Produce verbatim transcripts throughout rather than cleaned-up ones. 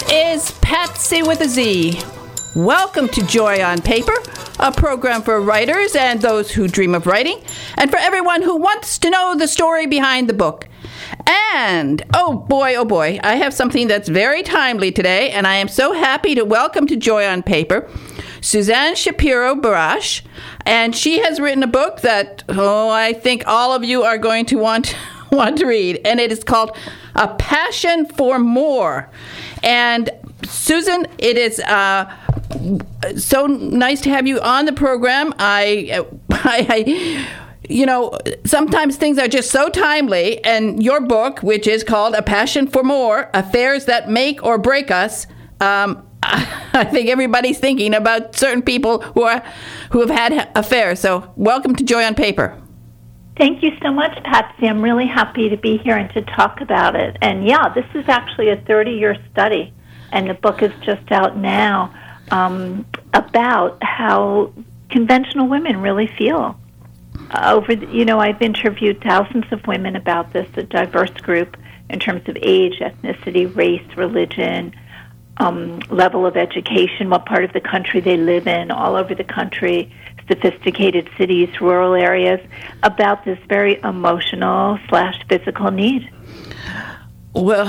is Patsy with a Z. Welcome to Joy on Paper, a program for writers and those who dream of writing, and for everyone who wants to know the story behind the book. And, oh boy, oh boy, I have something that's very timely today, and I am so happy to welcome to Joy on Paper Suzanne Shapiro-Barash, and she has written a book that, oh, I think all of you are going to want, want to read, and it is called A Passion for More. And Susan, it is uh, so nice to have you on the program. I, I, I, you know, sometimes things are just so timely, and your book, which is called A Passion for More, Affairs That Make or Break Us, um, I think everybody's thinking about certain people who are who have had affairs. So welcome to Joy on Paper. Thank you so much, Patsy. I'm really happy to be here and to talk about it. And yeah, this is actually a thirty-year study, and the book is just out now um, about how conventional women really feel. Uh, over, the, you know, I've interviewed thousands of women about this, a diverse group in terms of age, ethnicity, race, religion, um, level of education, what part of the country they live in, all over the country, sophisticated cities, rural areas, about this very emotional slash physical need. Well,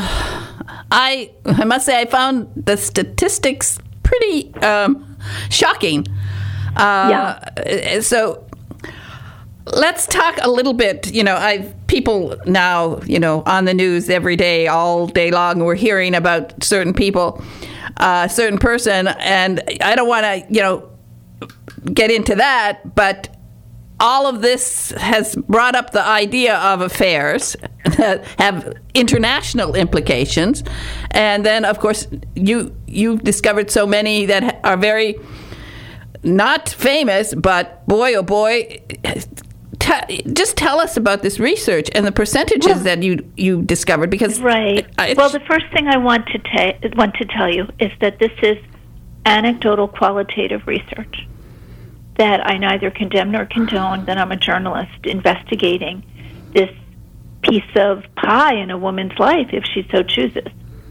I I must say I found the statistics pretty um, shocking. Uh, yeah. So let's talk a little bit. You know, I've people now, you know, on the news every day, all day long, we're hearing about certain people, a uh, certain person, and I don't want to, you know, get into that, but all of this has brought up the idea of affairs that have international implications. And then, of course, you you discovered so many that are very not famous, but boy, oh boy, t- just tell us about this research and the percentages well, that you you discovered. Because right. Well, the first thing I want to ta- want to tell you is that this is anecdotal qualitative research that I neither condemn nor condone, that I'm a journalist investigating this piece of pie in a woman's life if she so chooses.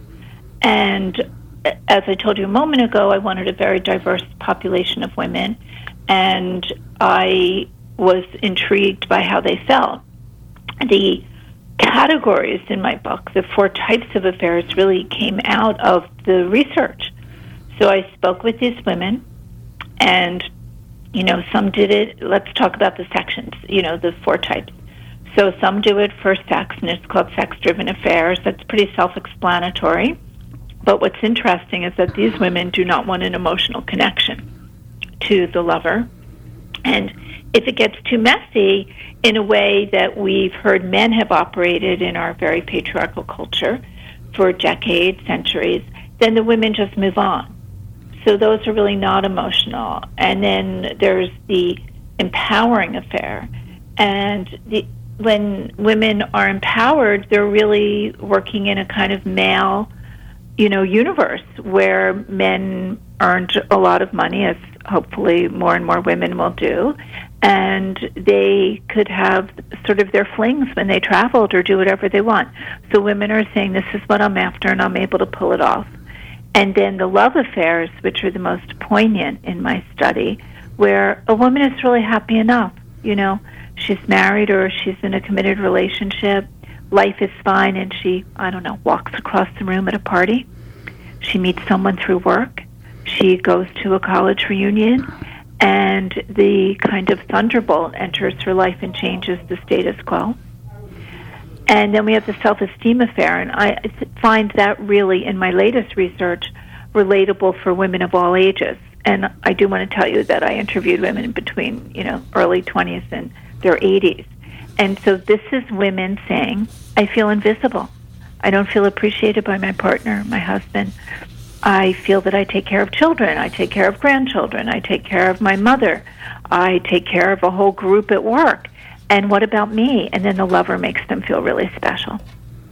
And as I told you a moment ago, I wanted a very diverse population of women, and I was intrigued by how they felt. The categories in my book, the four types of affairs, really came out of the research. So I spoke with these women, and you know, some did it, let's talk about the sections, you know, the four types. So some do it for sex, and it's called sex-driven affairs. That's pretty self-explanatory. But what's interesting is that these women do not want an emotional connection to the lover. And if it gets too messy in a way that we've heard men have operated in our very patriarchal culture for decades, centuries, then the women just move on. So those are really not emotional. And then there's the empowering affair. And the, when women are empowered, they're really working in a kind of male, you know, universe where men earned a lot of money, as hopefully more and more women will do. And they could have sort of their flings when they traveled or do whatever they want. So women are saying, this is what I'm after, and I'm able to pull it off. And then the love affairs, which are the most poignant in my study, where a woman is really happy enough. You know, she's married or she's in a committed relationship. Life is fine, and she, I don't know, walks across the room at a party. She meets someone through work. She goes to a college reunion, and the kind of thunderbolt enters her life and changes the status quo. And then we have the self-esteem affair, and I find that really, in my latest research, relatable for women of all ages. And I do want to tell you that I interviewed women between, you know, early twenties and their eighties. And so this is women saying, I feel invisible. I don't feel appreciated by my partner, my husband. I feel that I take care of children. I take care of grandchildren. I take care of my mother. I take care of a whole group at work. And what about me? And then the lover makes them feel really special.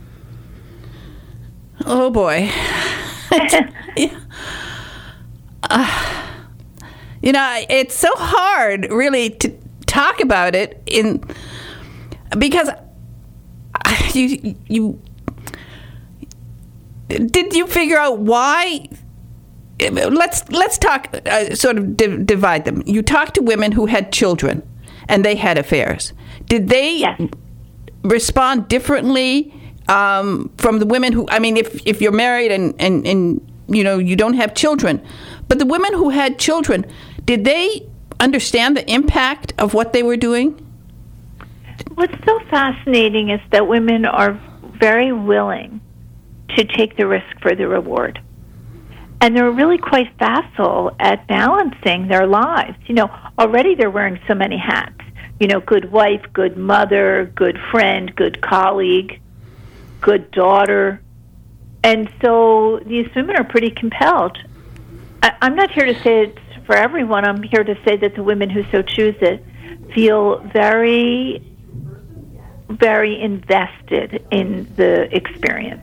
Oh, boy. uh, you know, it's so hard, really, to talk about it in because you you did you figure out why? Let's let's talk, uh, sort of div- divide them. You talked to women who had children, and they had affairs. Did they Yes. respond differently um, from the women who? I mean, if if you're married and, and and you know you don't have children, but the women who had children, did they understand the impact of what they were doing? What's so fascinating is that women are very willing to take the risk for the reward. And they're really quite facile at balancing their lives. You know, already they're wearing so many hats. You know, good wife, good mother, good friend, good colleague, good daughter. And so these women are pretty compelled. I, I'm not here to say it's for everyone. I'm here to say that the women who so choose it feel very, very invested in the experience.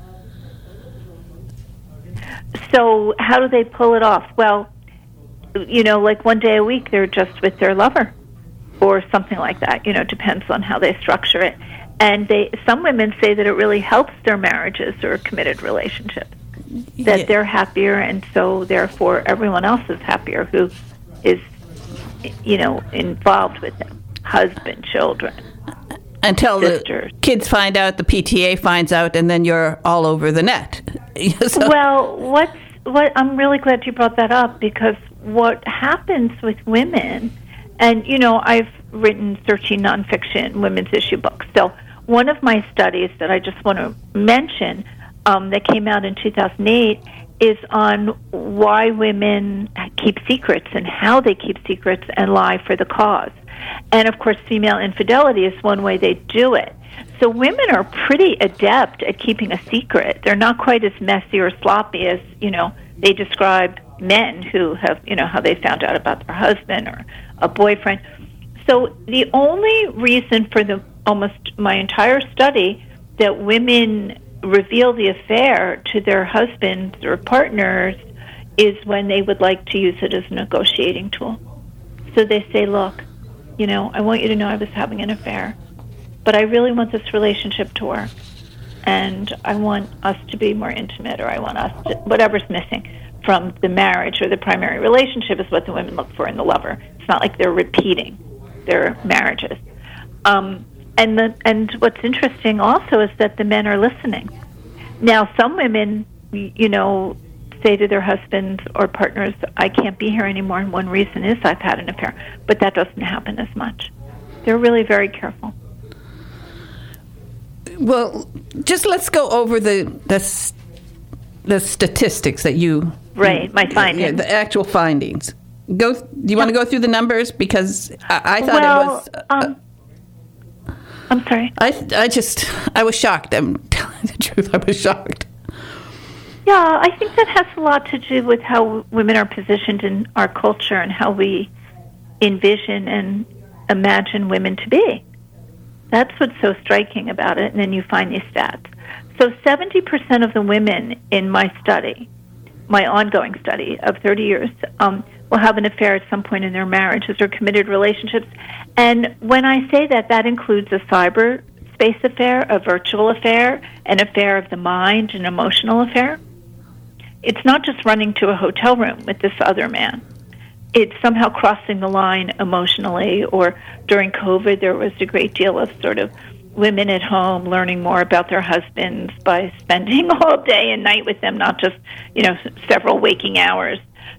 So how do they pull it off? Well, you know, like one day a week they're just with their lover or something like that. You know, depends on how they structure it. And they, some women say that it really helps their marriages or committed relationships, that Yeah. they're happier, and so therefore everyone else is happier who is, you know, involved with them, husband, children. Until Sisters. the kids find out, the P T A finds out, and then you're all over the net. So- Well, what's what I'm really glad you brought that up, because what happens with women, and you know, I've written thirteen nonfiction women's issue books. So one of my studies that I just want to mention um, that came out in two thousand eight is on why women keep secrets and how they keep secrets and lie for the cause. And of course, female infidelity is one way they do it. So women are pretty adept at keeping a secret. They're not quite as messy or sloppy as, you know, they describe men who have, you know, how they found out about their husband or a boyfriend. So the only reason for the almost my entire study that women reveal the affair to their husbands or partners is when they would like to use it as a negotiating tool. So they say, look, you know, I want you to know I was having an affair, but I really want this relationship to work, and I want us to be more intimate, or I want us to, whatever's missing from the marriage or the primary relationship is what the women look for in the lover. It's not like they're repeating their marriages. Um, and the, and what's interesting also is that the men are listening. Now, some women, you know, say to their husbands or partners, I can't be here anymore, and one reason is I've had an affair. But that doesn't happen as much. They're really very careful. Well, just let's go over the the, s- the statistics that you... Right, my findings. Yeah, the actual findings. Go. Do you want to go through the numbers? Because I, I thought well, it was... Uh, um, I'm sorry. I, I just... I was shocked. I'm telling the truth. I was shocked. Yeah, I think that has a lot to do with how women are positioned in our culture and how we envision and imagine women to be. That's what's so striking about it, and then you find these stats. So seventy percent of the women in my study, my ongoing study of thirty years, um, will have an affair at some point in their marriages or committed relationships. And when I say that, that includes a cyberspace affair, a virtual affair, an affair of the mind, an emotional affair. It's not just running to a hotel room with this other man. It's somehow crossing the line emotionally, or during COVID there was a great deal of sort of women at home learning more about their husbands by spending all day and night with them, not just, you know, several waking hours,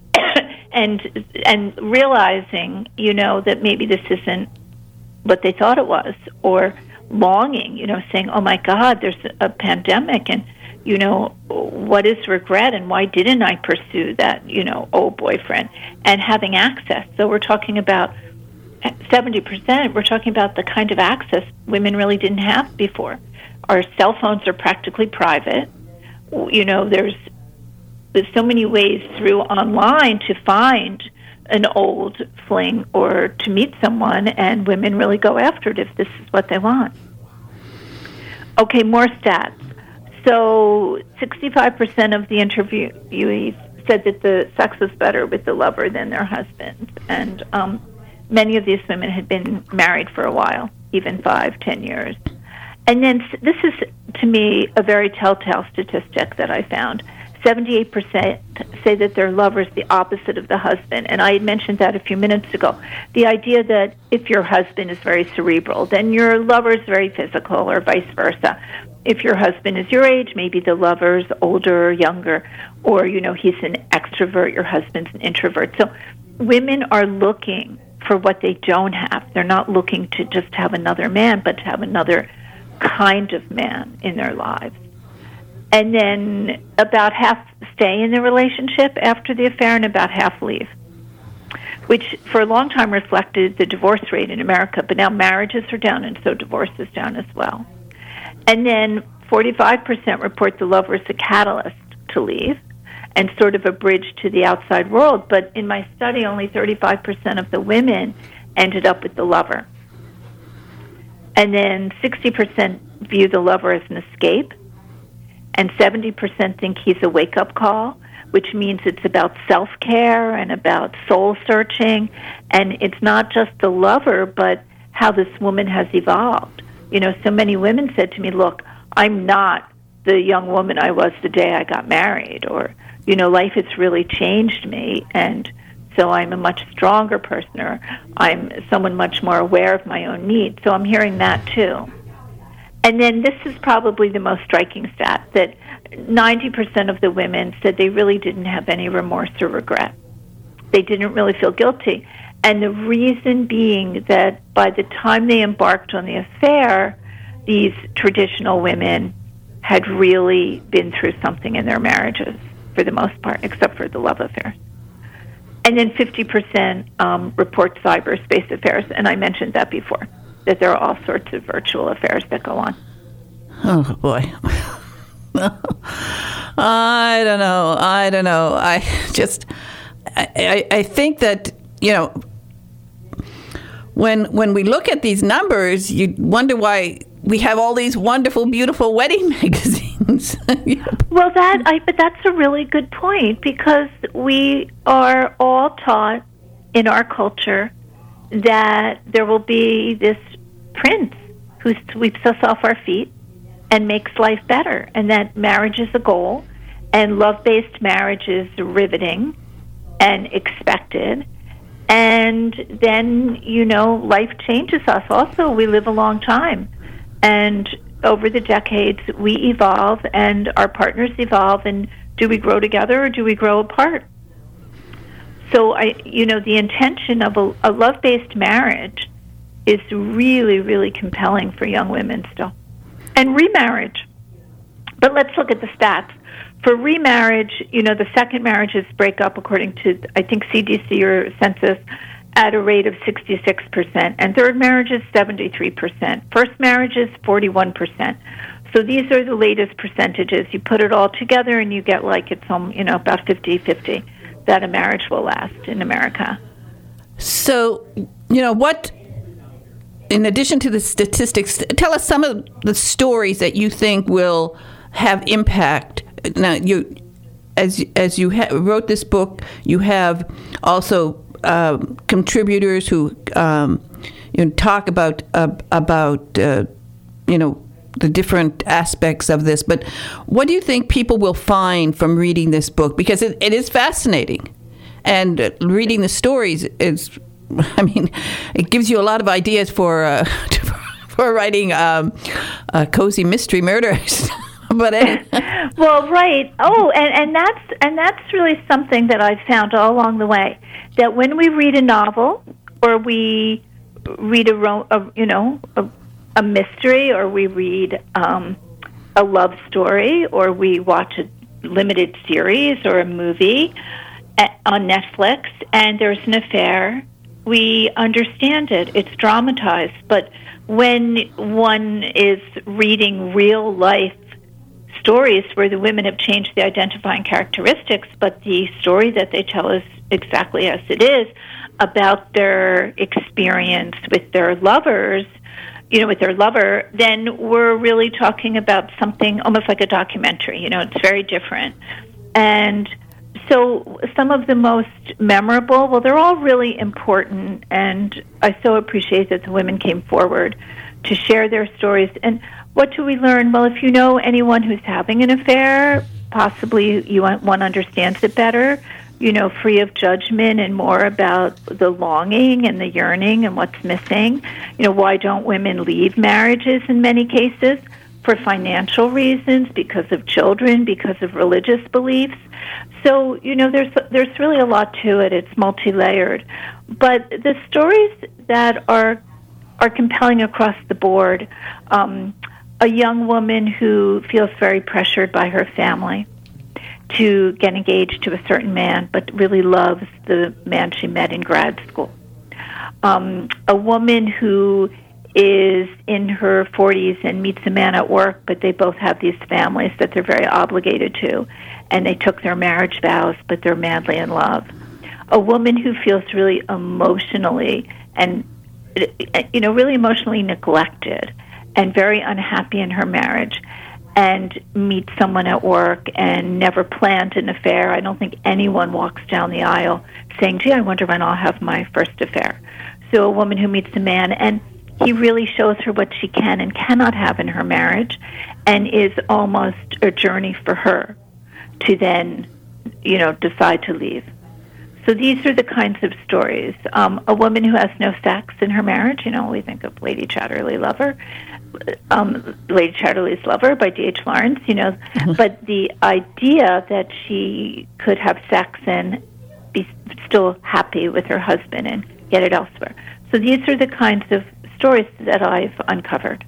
and and realizing, you know, that maybe this isn't what they thought it was, or longing, you know, saying, oh my God, there's a pandemic, and you know, what is regret, and why didn't I pursue that, you know, old boyfriend, and having access. So we're talking about seventy percent, we're talking about the kind of access women really didn't have before. Our cell phones are practically private. You know, there's, there's so many ways through online to find an old fling or to meet someone, and women really go after it if this is what they want. Okay, more stats. So sixty-five percent of the interviewees said that the sex was better with the lover than their husbands. And um, many of these women had been married for a while, even five, ten years. And then this is, to me, a very telltale statistic that I found. seventy-eight percent say that their lover is the opposite of the husband. And I had mentioned that a few minutes ago. The idea that if your husband is very cerebral, then your lover is very physical, or vice versa. If your husband is your age, maybe the lover's older or younger, or, you know, he's an extrovert, your husband's an introvert. So women are looking for what they don't have. They're not looking to just have another man, but to have another kind of man in their lives. And then about half stay in the relationship after the affair and about half leave, which for a long time reflected the divorce rate in America, but now marriages are down and so divorce is down as well. And then forty-five percent report the lover as a catalyst to leave and sort of a bridge to the outside world. But in my study, only thirty-five percent of the women ended up with the lover. And then sixty percent view the lover as an escape, and seventy percent think he's a wake-up call, which means it's about self-care and about soul-searching. And it's not just the lover, but how this woman has evolved. You know, so many women said to me, look, I'm not the young woman I was the day I got married, or, you know, life has really changed me, and so I'm a much stronger person, or I'm someone much more aware of my own needs. So I'm hearing that too. And then this is probably the most striking stat, that ninety percent of the women said they really didn't have any remorse or regret. They didn't really feel guilty. And the reason being that by the time they embarked on the affair, these traditional women had really been through something in their marriages, for the most part, except for the love affairs. And then fifty percent um, report cyberspace affairs, and I mentioned that before, that there are all sorts of virtual affairs that go on. Oh, boy. I don't know. I don't know. I just, I, I, I think that, you know, when when we look at these numbers, you wonder why we have all these wonderful, beautiful wedding magazines. Well, that I, but that's a really good point, because we are all taught in our culture that there will be this prince who sweeps us off our feet and makes life better, and that marriage is a goal, and love-based marriage is riveting and expected. And then, you know, life changes us. Also, we live a long time. And over the decades, we evolve, and our partners evolve. And do we grow together or do we grow apart? So, I, you know, the intention of a, a love-based marriage is really, really compelling for young women still. And remarriage. But let's look at the stats. For remarriage, you know, the second marriages break up, according to, I think, C D C or census, at a rate of sixty-six percent. And third marriages, seventy-three percent. First marriages, forty-one percent. So these are the latest percentages. You put it all together and you get like it's, um, you know, about fifty-fifty that a marriage will last in America. So, you know, what, in addition to the statistics, tell us some of the stories that you think will have impact. Now, you, as as you ha- wrote this book, you have also uh, contributors who um, you know, talk about uh, about uh, you know the different aspects of this. But what do you think people will find from reading this book? Because it, it is fascinating, and uh, reading the stories is, I mean, it gives you a lot of ideas for uh, for writing um, uh, cozy mystery murders. But it, well, right. Oh, and, and that's and that's really something that I've found all along the way. That when we read a novel, or we read a, a you know a, a mystery, or we read um, a love story, or we watch a limited series or a movie at, on Netflix, and there's an affair, we understand it. It's dramatized. But when one is reading real life stories where the women have changed the identifying characteristics, but the story that they tell is exactly as it is about their experience with their lovers, you know, with their lover, then we're really talking about something almost like a documentary. You know, it's very different. And so some of the most memorable, well, they're all really important, and I so appreciate that the women came forward to share their stories. And what do we learn? Well, if you know anyone who's having an affair, possibly you one understands it better, you know, free of judgment and more about the longing and the yearning and what's missing. You know, why don't women leave marriages in many cases? For financial reasons, because of children, because of religious beliefs. So, you know, there's there's really a lot to it. It's multi-layered. But the stories that are are compelling across the board, um, a young woman who feels very pressured by her family to get engaged to a certain man, but really loves the man she met in grad school. Um, a woman who is in her forties and meets a man at work, but they both have these families that they're very obligated to, and they took their marriage vows, but they're madly in love. A woman who feels really emotionally and, you know, really emotionally neglected and very unhappy in her marriage, and meets someone at work and never planned an affair. I don't think anyone walks down the aisle saying, gee, I wonder when I'll have my first affair. So a woman who meets a man, and he really shows her what she can and cannot have in her marriage, and is almost a journey for her to then, you know, decide to leave. So these are the kinds of stories. Um, a woman who has no sex in her marriage, you know, we think of Lady Chatterley Lover, um, Lady Chatterley's Lover by D H Lawrence, you know, but the idea that she could have sex and be still happy with her husband and get it elsewhere. So these are the kinds of stories that I've uncovered.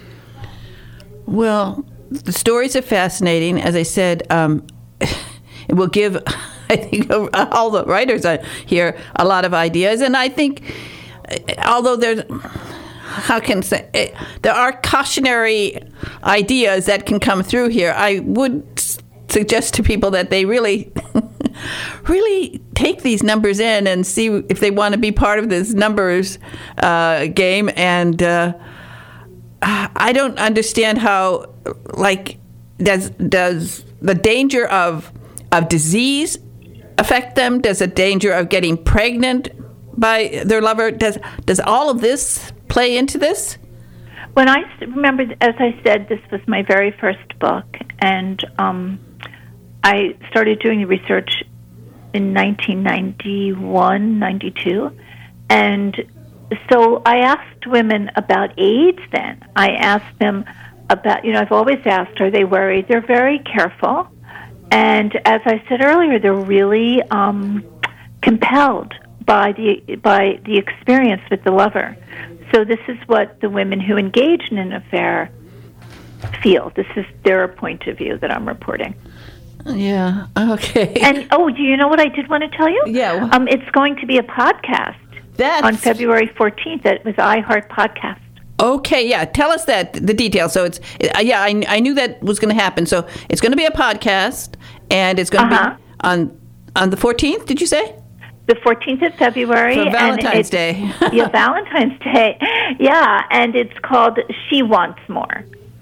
Well, the stories are fascinating. As I said, um, it will give, I think, all the writers here a lot of ideas. And I think, although there's, how can I say, there are cautionary ideas that can come through here, I would suggest to people that they really, really take these numbers in and see if they want to be part of this numbers uh, game. And uh, I don't understand how, like, does does the danger of of disease affect them? Does the danger of getting pregnant by their lover, does does all of this play into this? When I remember, as I said, this was my very first book, and um, I started doing the research in nineteen ninety-one, ninety-two, and so I asked women about AIDS then. I asked them about, you know, I've always asked, are they worried? They're very careful, and as I said earlier, they're really um, compelled by the by the experience with the lover. So this is what the women who engage in an affair feel. This is their point of view that I'm reporting. Yeah, okay. And, oh, do you know what I did want to tell you? Yeah. Um, it's going to be a podcast That's... on February fourteenth. It was iHeart Podcast. Okay, yeah. Tell us that, the details. So it's, uh, yeah, I, I knew that was going to happen. So it's going to be a podcast, and it's going to uh-huh. be on on the fourteenth, did you say? The fourteenth of February. For Valentine's and Day. Yeah, Valentine's Day. Yeah, and it's called She Wants More.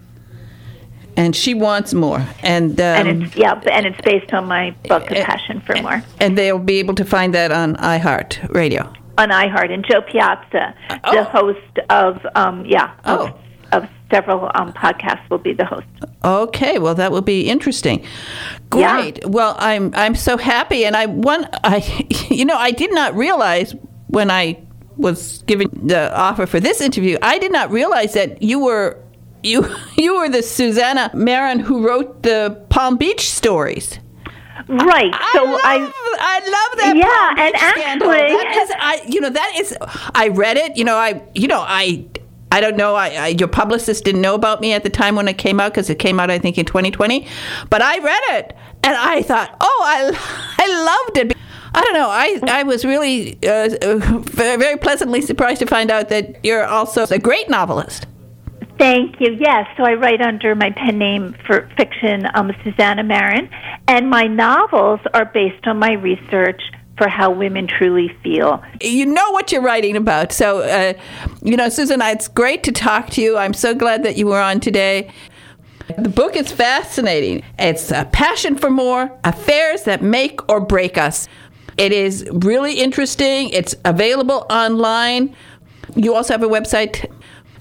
And She Wants More. And, um, and it's, yeah, and it's based on my book, A Passion for More. And they'll be able to find that on iHeart Radio. On iHeart. And Joe Piazza, oh. the host of, um, yeah, of, oh. of several um, podcasts, will be the host. Okay, well, that will be interesting. Great. Yeah. Well, I'm I'm so happy, and I one I you know I did not realize when I was giving the offer for this interview, I did not realize that you were you you were the Susanna Marin who wrote the Palm Beach stories. Right. I, so I love, I, I love that. Yeah, Palm Beach and scandal. actually, that is, I you know that is I read it. You know I you know I. I don't know. I, I, your publicist didn't know about me at the time when it came out, because it came out, I think, in twenty twenty. But I read it, and I thought, oh, I, I loved it. I don't know. I, I was really uh, very pleasantly surprised to find out that you're also a great novelist. Thank you. Yes, so I write under my pen name for fiction, um, Susanna Marin, and my novels are based on my research for how women truly feel. You know what you're writing about. So, uh, you know, Susan, it's great to talk to you. I'm so glad that you were on today. The book is fascinating. It's A Passion for More, Affairs That Make or Break Us. It is really interesting. It's available online. You also have a website.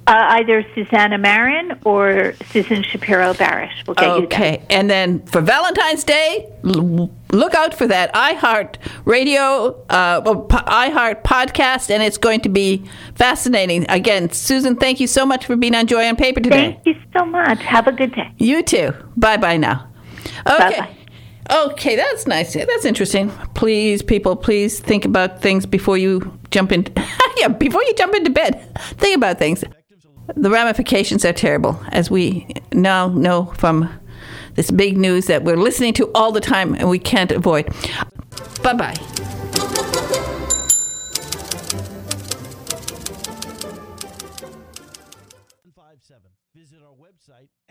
Uh, either Susanna Marin or Susan Shapiro Barish will get okay. you there. Okay, and then for Valentine's Day, l- look out for that iHeart Radio, uh, iHeart podcast, and it's going to be fascinating. Again, Susan, thank you so much for being on Joy on Paper today. Thank you so much. Have a good day. You too. Bye-bye now. Okay. Bye-bye. Okay, that's nice. That's interesting. Please, people, please think about things before you jump in. yeah, before you jump into bed. Think about things. The ramifications are terrible, as we now know from this big news that we're listening to all the time and we can't avoid. Bye-bye.